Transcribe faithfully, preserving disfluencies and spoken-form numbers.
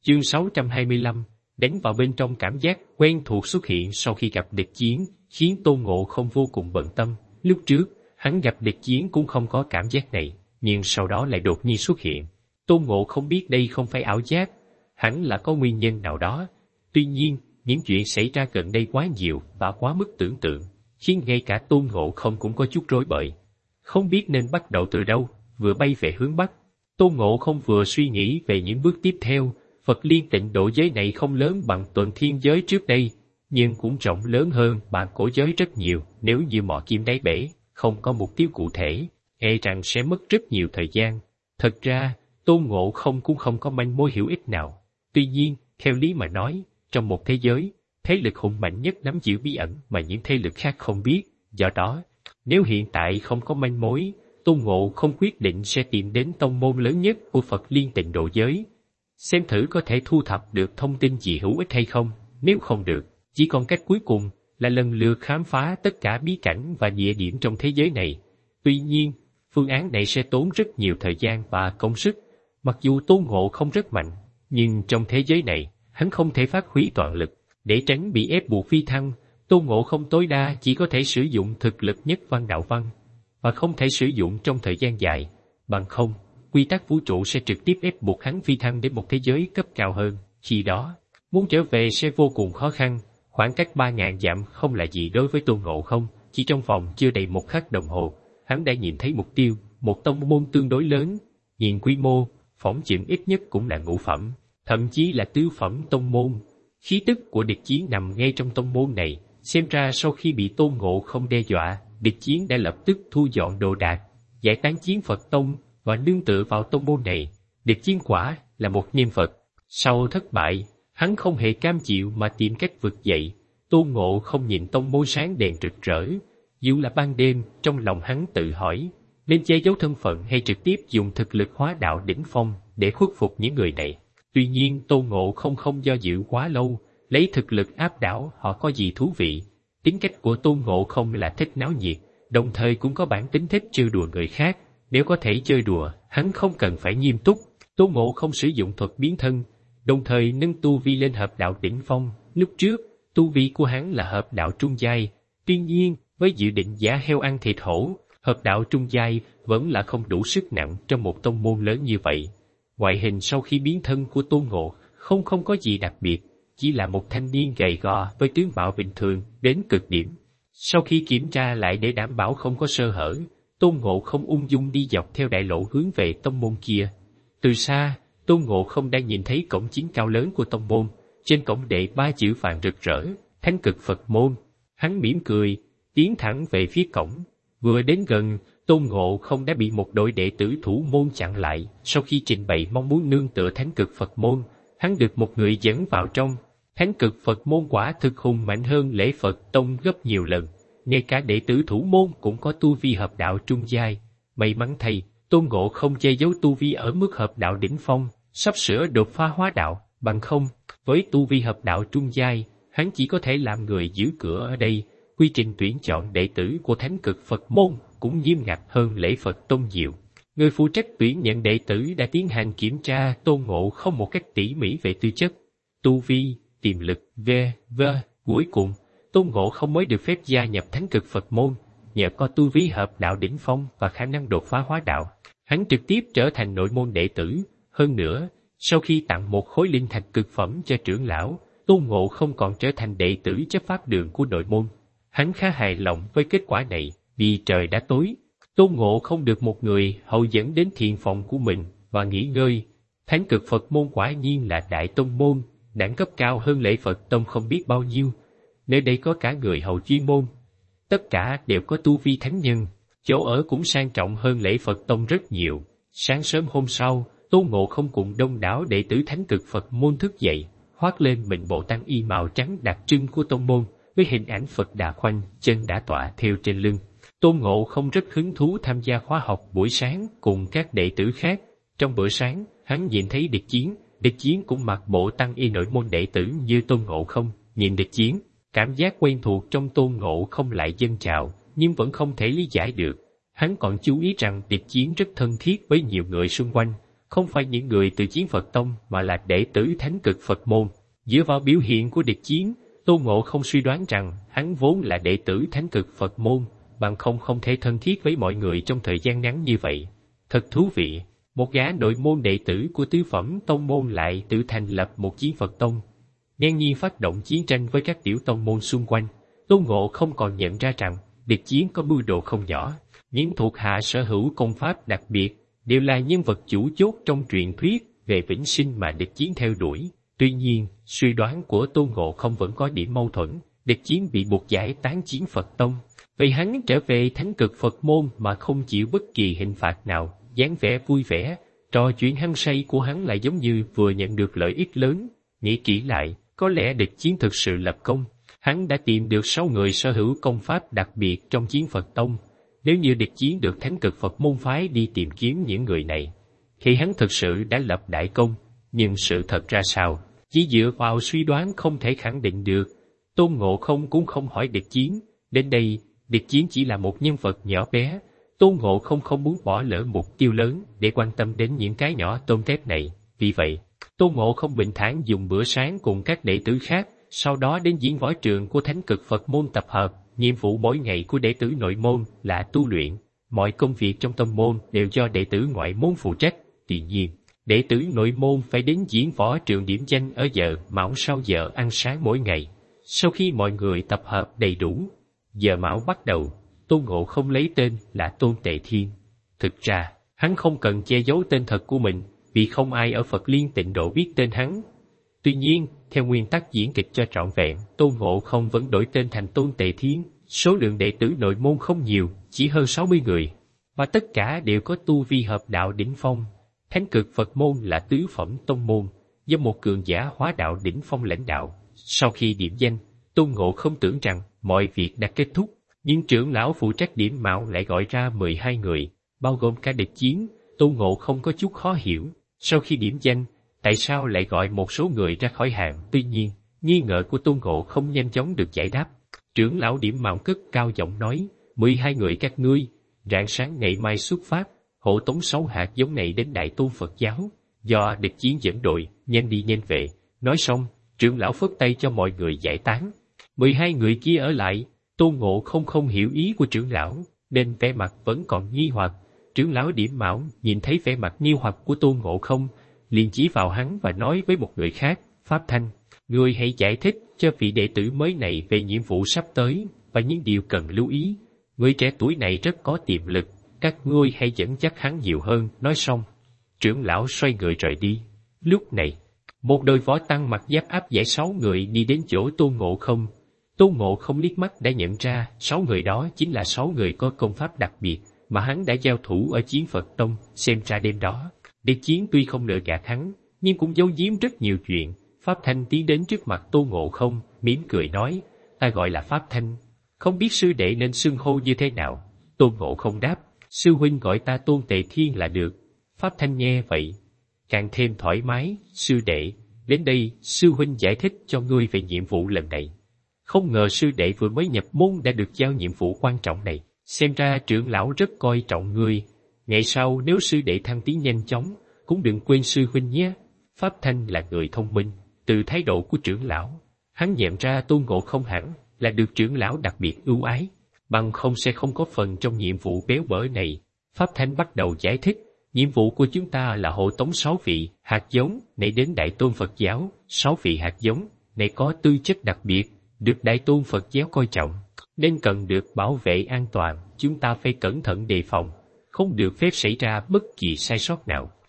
Chương sáu trăm hai mươi lăm, đánh vào bên trong. Cảm giác quen thuộc xuất hiện sau khi gặp địch chiến, khiến Tôn Ngộ Không vô cùng bận tâm. Lúc trước, hắn gặp địch chiến cũng không có cảm giác này, nhưng sau đó lại đột nhiên xuất hiện. Tôn Ngộ Không biết đây không phải ảo giác, hẳn là có nguyên nhân nào đó. Tuy nhiên, những chuyện xảy ra gần đây quá nhiều và quá mức tưởng tượng, khiến ngay cả Tôn Ngộ Không cũng có chút rối bời. Không biết nên bắt đầu từ đâu, vừa bay về hướng Bắc. Tôn Ngộ Không vừa suy nghĩ về những bước tiếp theo. Phật Liên Tịnh Độ giới này không lớn bằng Tuần Thiên giới trước đây, nhưng cũng rộng lớn hơn bản cổ giới rất nhiều. Nếu như mò kim đáy bể, không có mục tiêu cụ thể, e rằng sẽ mất rất nhiều thời gian. Thật ra, Tôn Ngộ Không cũng không có manh mối hữu ích nào. Tuy nhiên, theo lý mà nói, trong một thế giới, thế lực hùng mạnh nhất nắm giữ bí ẩn mà những thế lực khác không biết. Do đó, nếu hiện tại không có manh mối, Tôn Ngộ Không quyết định sẽ tìm đến tông môn lớn nhất của Phật Liên Tịnh Độ giới, xem thử có thể thu thập được thông tin gì hữu ích hay không. Nếu không được, chỉ còn cách cuối cùng là lần lượt khám phá tất cả bí cảnh và địa điểm trong thế giới này. Tuy nhiên, phương án này sẽ tốn rất nhiều thời gian và công sức. Mặc dù Tôn Ngộ Không rất mạnh, nhưng trong thế giới này, hắn không thể phát huy toàn lực. Để tránh bị ép buộc phi thăng, Tôn Ngộ Không tối đa chỉ có thể sử dụng thực lực nhất văn đạo văn, và không thể sử dụng trong thời gian dài. Bằng không, quy tắc vũ trụ sẽ trực tiếp ép buộc hắn phi thăng đến một thế giới cấp cao hơn. Khi đó, muốn trở về sẽ vô cùng khó khăn. Khoảng cách ba ngàn dặm không là gì đối với Tôn Ngộ Không. Chỉ trong vòng chưa đầy một khắc đồng hồ, hắn đã nhìn thấy mục tiêu, một tông môn tương đối lớn. Nhìn quy mô, phỏng chừng ít nhất cũng là ngũ phẩm, thậm chí là tứ phẩm tông môn. Khí tức của địch chiến nằm ngay trong tông môn này. Xem ra sau khi bị Tôn Ngộ Không đe dọa, địch chiến đã lập tức thu dọn đồ đạc, giải tán chiến Phật tông và nương tựa vào tông môn này. Địch chiến quả là một nhân vật. Sau thất bại, hắn không hề cam chịu mà tìm cách vực dậy. Tôn Ngộ Không nhìn tông môn sáng đèn rực rỡ. Dù là ban đêm, trong lòng hắn tự hỏi, nên che giấu thân phận hay trực tiếp dùng thực lực hóa đạo đỉnh phong để khuất phục những người này. Tuy nhiên Tôn Ngộ Không không do dự quá lâu, lấy thực lực áp đảo họ có gì thú vị. Tính cách của Tôn Ngộ Không là thích náo nhiệt, đồng thời cũng có bản tính thích trêu đùa người khác. Nếu có thể chơi đùa, hắn không cần phải nghiêm túc. Tôn Ngộ Không sử dụng thuật biến thân, đồng thời nâng tu vi lên hợp đạo đỉnh phong. Lúc trước, tu vi của hắn là hợp đạo trung giai. Tuy nhiên, với dự định giả heo ăn thịt hổ, hợp đạo trung giai vẫn là không đủ sức nặng trong một tông môn lớn như vậy. Ngoại hình sau khi biến thân của Tôn Ngộ Không không có gì đặc biệt, chỉ là một thanh niên gầy gò với tướng mạo bình thường đến cực điểm. Sau khi kiểm tra lại để đảm bảo không có sơ hở, Tôn Ngộ Không ung dung đi dọc theo đại lộ hướng về tông môn kia. Từ xa, Tôn Ngộ Không đang nhìn thấy cổng chính cao lớn của tông môn, trên cổng đệ ba chữ vàng rực rỡ, Thánh Cực Phật môn. Hắn mỉm cười, tiến thẳng về phía cổng. Vừa đến gần, Tôn Ngộ Không đã bị một đội đệ tử thủ môn chặn lại. Sau khi trình bày mong muốn nương tựa Thánh Cực Phật môn, hắn được một người dẫn vào trong. Thánh Cực Phật môn quả thực hùng mạnh hơn Lễ Phật tông gấp nhiều lần. Ngay cả đệ tử thủ môn cũng có tu vi hợp đạo trung giai. May mắn thay, Tôn Ngộ Không che giấu tu vi ở mức hợp đạo đỉnh phong, sắp sửa đột phá hóa đạo. Bằng không, với tu vi hợp đạo trung giai, hắn chỉ có thể làm người giữ cửa ở đây. Quy trình tuyển chọn đệ tử của Thánh Cực Phật môn cũng nghiêm ngặt hơn Lễ Phật tông nhiều. Người phụ trách tuyển nhận đệ tử đã tiến hành kiểm tra Tôn Ngộ Không một cách tỉ mỉ về tư chất, tu vi, tiềm lực, v.v. Cuối cùng, Tôn Ngộ Không mới được phép gia nhập Thánh Cực Phật môn. Nhờ có tu vi hợp đạo đỉnh phong và khả năng đột phá hóa đạo, hắn trực tiếp trở thành nội môn đệ tử. Hơn nữa, sau khi tặng một khối linh thạch cực phẩm cho trưởng lão, Tôn Ngộ Không còn trở thành đệ tử chấp pháp đường của nội môn. Hắn khá hài lòng với kết quả này. Vì trời đã tối, Tôn Ngộ Không được một người hậu dẫn đến thiền phòng của mình và nghỉ ngơi. Thánh Cực Phật môn quả nhiên là đại tông môn, đẳng cấp cao hơn Lễ Phật tông không biết bao nhiêu. Nơi đây có cả người hậu chuyên môn, tất cả đều có tu vi thánh nhân. Chỗ ở cũng sang trọng hơn Lễ Phật tông rất nhiều. Sáng sớm hôm sau, Tôn Ngộ Không cùng đông đảo đệ tử Thánh Cực Phật môn thức dậy, khoác lên mình bộ tăng y màu trắng đặc trưng của tông môn, với hình ảnh Phật Đà khoanh chân đã tọa theo trên lưng. Tôn Ngộ Không rất hứng thú tham gia khóa học buổi sáng cùng các đệ tử khác. Trong bữa sáng, hắn nhìn thấy địch chiến, địch chiến cũng mặc bộ tăng y nội môn đệ tử như Tôn Ngộ Không. Nhìn địch chiến, cảm giác quen thuộc trong Tôn Ngộ Không lại dâng trào, nhưng vẫn không thể lý giải được. Hắn còn chú ý rằng địch chiến rất thân thiết với nhiều người xung quanh, không phải những người từ Chiến Phật Tông mà là đệ tử Thánh Cực Phật Môn. Dựa vào biểu hiện của địch chiến, Tôn Ngộ Không suy đoán rằng hắn vốn là đệ tử Thánh Cực Phật Môn, bằng không không thể thân thiết với mọi người trong thời gian ngắn như vậy. Thật thú vị, một gã nội môn đệ tử của tứ phẩm tông môn lại tự thành lập một Chiến Phật Tông, ngang nhiên phát động chiến tranh với các tiểu tông môn xung quanh. Tôn Ngộ không còn nhận ra rằng địch chiến có mưu đồ không nhỏ. Những thuộc hạ sở hữu công pháp đặc biệt đều là nhân vật chủ chốt trong truyền thuyết về vĩnh sinh mà địch chiến theo đuổi. Tuy nhiên, suy đoán của Tôn Ngộ không vẫn có điểm mâu thuẫn. Địch chiến bị buộc giải tán Chiến Phật Tông, vậy hắn trở về Thánh Cực Phật Môn mà không chịu bất kỳ hình phạt nào, dáng vẻ vui vẻ, trò chuyện hăng say của hắn lại giống như vừa nhận được lợi ích lớn. Nghĩ kỹ lại, có lẽ địch chiến thực sự lập công. Hắn đã tìm được sáu người sở hữu công pháp đặc biệt trong Chiến Phật Tông. Nếu như địch chiến được Thánh Cực Phật Môn phái đi tìm kiếm những người này, thì hắn thực sự đã lập đại công. Nhưng sự thật ra sao, chỉ dựa vào suy đoán không thể khẳng định được. Tôn Ngộ không cũng không hỏi địch chiến. Đến đây, địch chiến chỉ là một nhân vật nhỏ bé. Tôn Ngộ không không muốn bỏ lỡ mục tiêu lớn để quan tâm đến những cái nhỏ tôm tép này. Vì vậy, Tôn Ngộ không bình thản dùng bữa sáng cùng các đệ tử khác, sau đó đến diễn võ trường của Thánh Cực Phật Môn tập hợp. Nhiệm vụ mỗi ngày của đệ tử nội môn là tu luyện, mọi công việc trong tông môn đều do đệ tử ngoại môn phụ trách. Tuy nhiên, đệ tử nội môn phải đến diễn võ trường điểm danh ở giờ mão sau giờ ăn sáng mỗi ngày. Sau khi mọi người tập hợp đầy đủ, giờ mão bắt đầu. Tôn Ngộ không lấy tên là Tôn Tề Thiên. Thực ra, hắn không cần che giấu tên thật của mình, vì không ai ở Phật Liên Tịnh Độ biết tên hắn. Tuy nhiên, theo nguyên tắc diễn kịch cho trọn vẹn, Tôn Ngộ không vẫn đổi tên thành Tôn Tề Thiên. Số lượng đệ tử nội môn không nhiều, chỉ hơn sáu mươi người, và tất cả đều có tu vi hợp đạo đỉnh phong. Thánh Cực Phật Môn là tứ phẩm tông môn, do một cường giả hóa đạo đỉnh phong lãnh đạo. Sau khi điểm danh, Tôn Ngộ không tưởng rằng mọi việc đã kết thúc, nhưng trưởng lão phụ trách điểm mạo lại gọi ra mười hai người, bao gồm cả địch chiến. Tôn Ngộ không có chút khó hiểu, sau khi điểm danh, tại sao lại gọi một số người ra khỏi hàng? Tuy nhiên, nghi ngờ của Tôn Ngộ không nhanh chóng được giải đáp. Trưởng lão điểm mạo cất cao giọng nói, mười hai người các ngươi, rạng sáng ngày mai xuất phát, hộ tống sáu hạt giống này đến Đại Tôn Phật giáo, do địch chiến dẫn đội, nhanh đi nhanh về. Nói xong, trưởng lão phất tay cho mọi người giải tán. mười hai người kia ở lại. Tôn Ngộ không không hiểu ý của trưởng lão, nên vẻ mặt vẫn còn nghi hoặc. Trưởng lão điểm mạo nhìn thấy vẻ mặt nghi hoặc của Tôn Ngộ không, liền chỉ vào hắn và nói với một người khác, Pháp Thanh, ngươi hãy giải thích cho vị đệ tử mới này về nhiệm vụ sắp tới và những điều cần lưu ý. Người trẻ tuổi này rất có tiềm lực, các ngươi hãy dẫn dắt hắn nhiều hơn. Nói xong, trưởng lão xoay người rời đi. Lúc này, một đội võ tăng mặc giáp áp giải sáu người đi đến chỗ Tôn Ngộ không. Tôn Ngộ không liếc mắt đã nhận ra sáu người đó chính là sáu người có công pháp đặc biệt mà hắn đã giao thủ ở Chiến Phật Tông. Xem ra đêm đó, địch chiến tuy không lừa gạt hắn, nhưng cũng giấu giếm rất nhiều chuyện. Pháp Thanh tiến đến trước mặt Tôn Ngộ không, mỉm cười nói, ta gọi là Pháp Thanh, không biết sư đệ nên xưng hô như thế nào? Tôn Ngộ không đáp, sư huynh gọi ta Tôn Tề Thiên là được. Pháp Thanh nghe vậy, càng thêm thoải mái, sư đệ, đến đây sư huynh giải thích cho ngươi về nhiệm vụ lần này. Không ngờ sư đệ vừa mới nhập môn đã được giao nhiệm vụ quan trọng này, xem ra trưởng lão rất coi trọng ngươi. Ngày sau nếu sư đệ thăng tiến nhanh chóng, cũng đừng quên sư huynh nhé. Pháp Thanh là người thông minh, từ thái độ của trưởng lão, hắn nhận ra Tôn Ngộ không hẳn là được trưởng lão đặc biệt ưu ái, bằng không sẽ không có phần trong nhiệm vụ béo bở này. Pháp Thanh bắt đầu giải thích, nhiệm vụ của chúng ta là hộ tống sáu vị hạt giống này đến Đại Tôn Phật giáo. Sáu vị hạt giống này có tư chất đặc biệt, được Đại Tôn Phật giáo coi trọng, nên cần được bảo vệ an toàn. Chúng ta phải cẩn thận đề phòng, không được phép xảy ra bất kỳ sai sót nào.